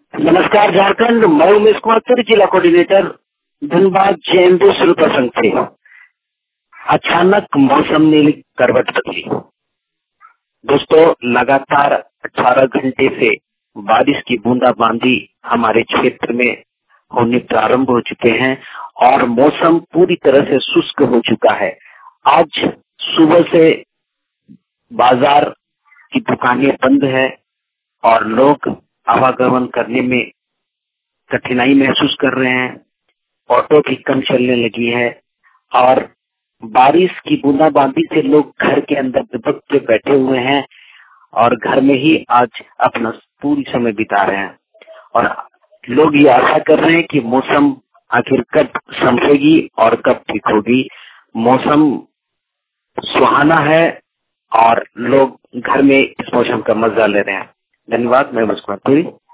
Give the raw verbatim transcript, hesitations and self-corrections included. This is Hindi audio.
नमस्कार झारखंड, मैं उमेश कुमार तिवारी, जिला कोऑर्डिनेटर धनबाद जैन शुरू प्रसंग से। अचानक मौसम ने करवट बदली। दोस्तों, लगातार अठारह घंटे से बारिश की बूंदाबांदी हमारे क्षेत्र में होने प्रारंभ हो चुके हैं और मौसम पूरी तरह से शुष्क हो चुका है। आज सुबह से बाजार की दुकानें बंद है और लोग आवागमन करने में कठिनाई महसूस कर रहे हैं। ऑटो भी कम चलने लगी है और बारिश की बूंदाबांदी से लोग घर के अंदर दुबक के बैठे हुए हैं और घर में ही आज अपना पूरी समय बिता रहे हैं और लोग ये आशा कर रहे हैं कि मौसम आखिर कब संभलेगी और कब ठीक होगी। मौसम सुहाना है और लोग घर में इस मौसम का मजा ले रहे हैं। धन्यवाद। मैं उमेश कुमार तिवारी।